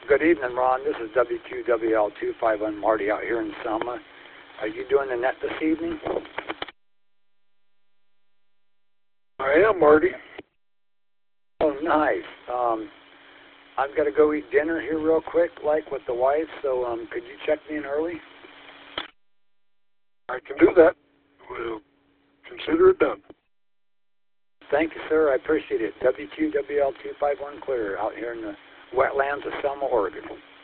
Good evening, Ron. This is WQWL251 Marty out here in Selma. Are you doing the net this evening? I am, Marty. Oh, nice. I've got to go eat dinner here real quick, like with the wife, so could you check me in early? I can do that. We'll consider it done. Thank you, sir. I appreciate it. WQWL251 clear out here in the wetlands of Selma, Oregon.